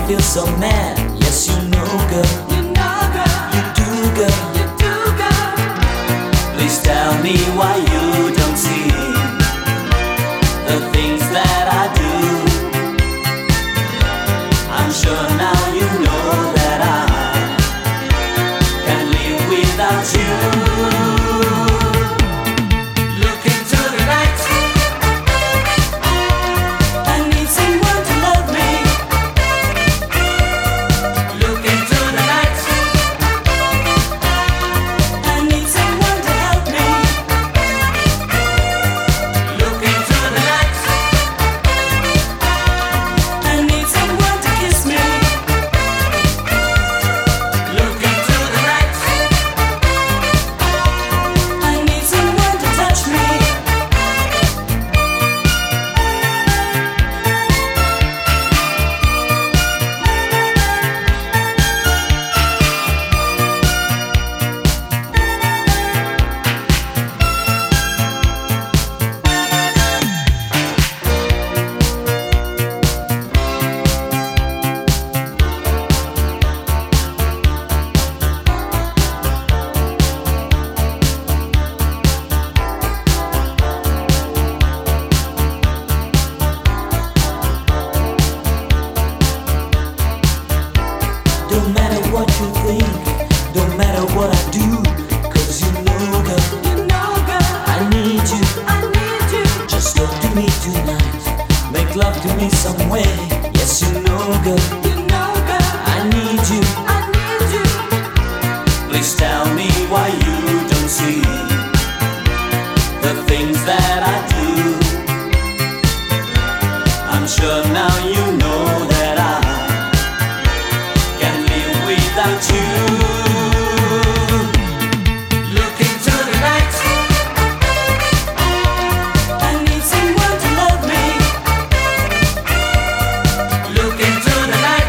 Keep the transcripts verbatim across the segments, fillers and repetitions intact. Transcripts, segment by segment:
feel so mad. Yes, you know, girl. You know, girl. You do, girl. You do, girl. Please tell me why you don't see the things that I do. I'm sure now you know that I can't live without you. Look into the night. I need someone to love me. Look into the night. I need someone to help me. Look into the night. I need someone to kiss me. Look into the night. I need someone to touch me. Don't matter what you think, don't matter what I do, 'cause you know, girl, You know, girl. I need you. I need you. Just talk to me tonight, make love to me some way. Yes, you know, girl, You know, girl. I need you. I need you. Please tell me why you don't see the things that I do. I'm sure now you know that I can't live without you. Look into the night. I need someone to love me. Look into the night.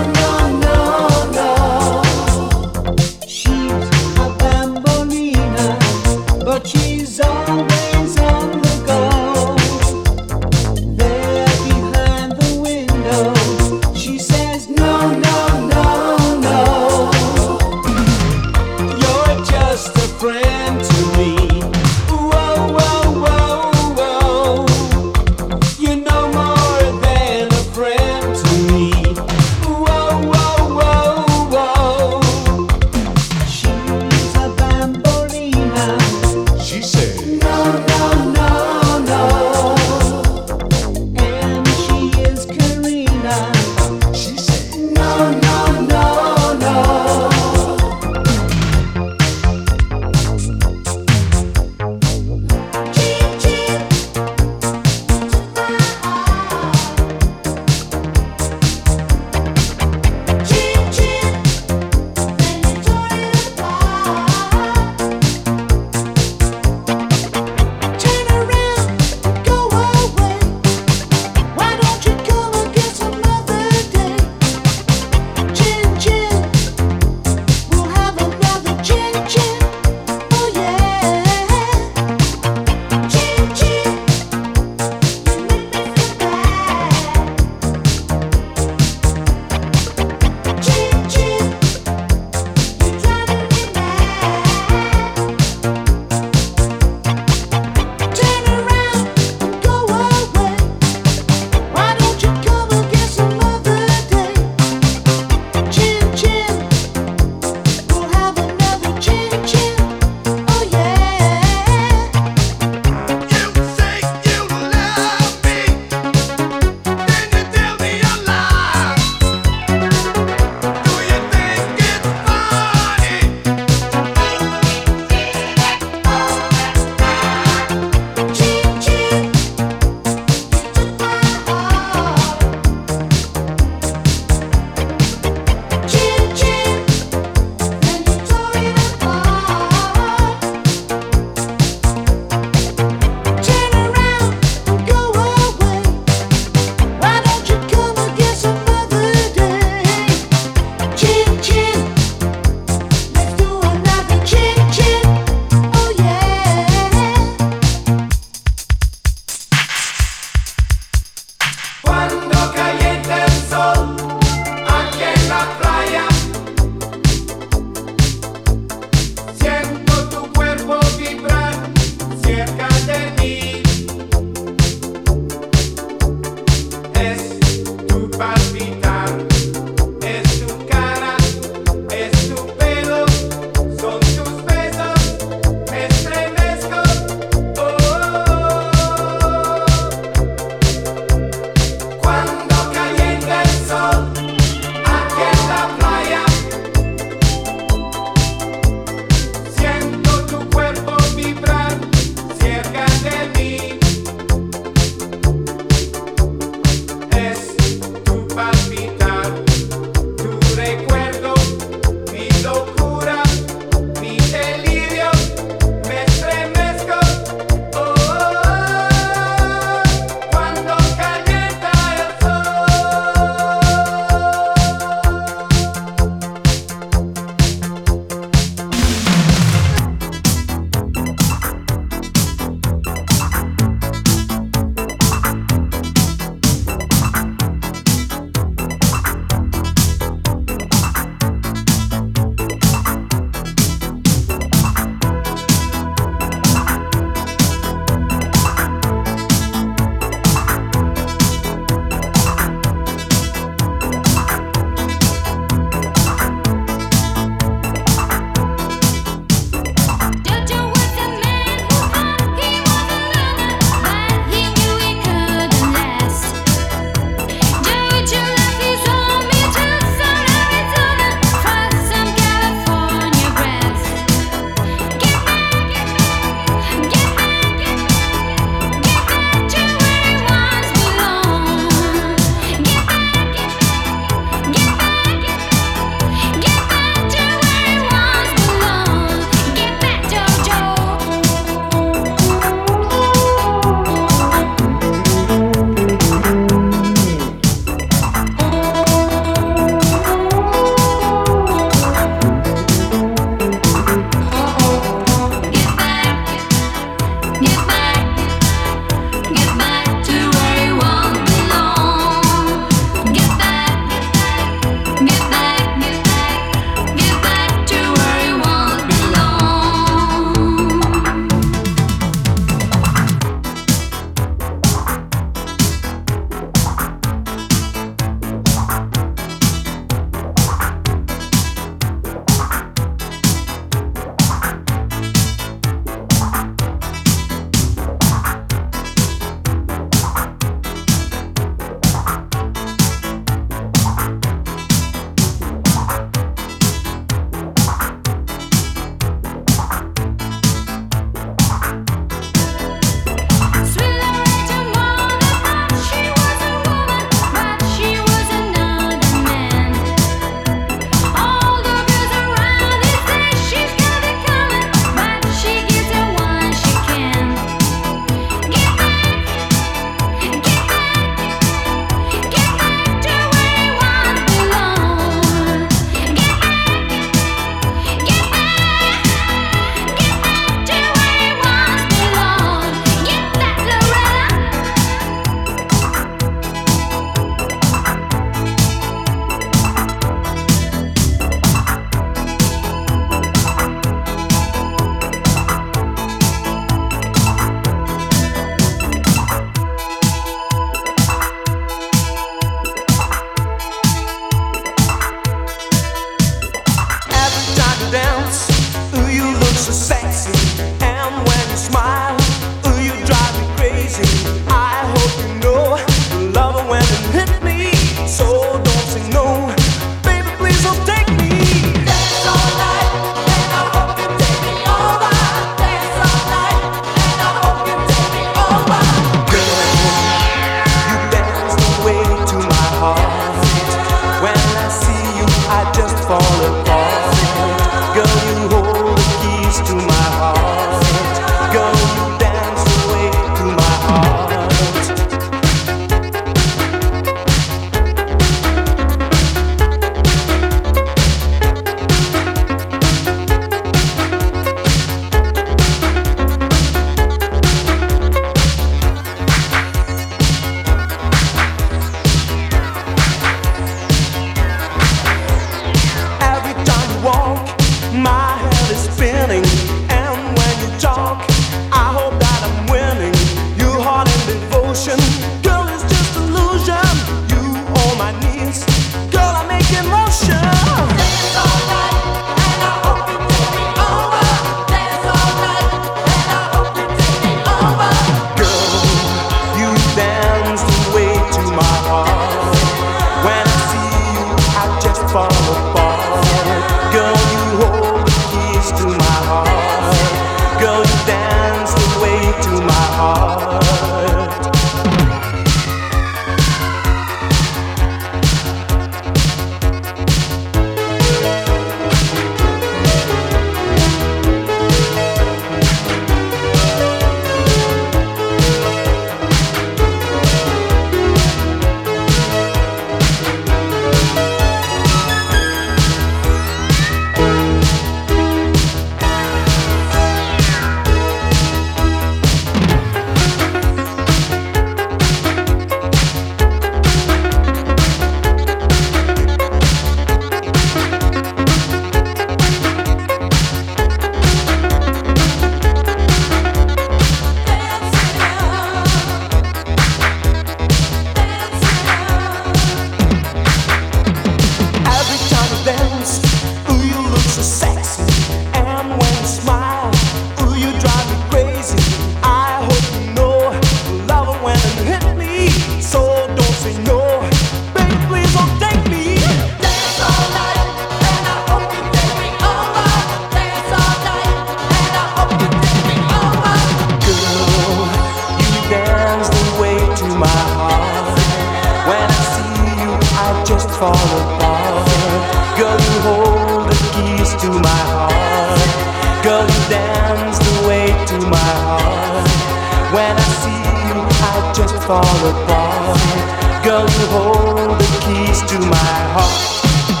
my heart. When I see you, I just fall apart. Girl, you hold the keys to my heart. Girl, you dance the way to my heart. When I see you, I just fall apart. Girl, you hold the keys to my heart.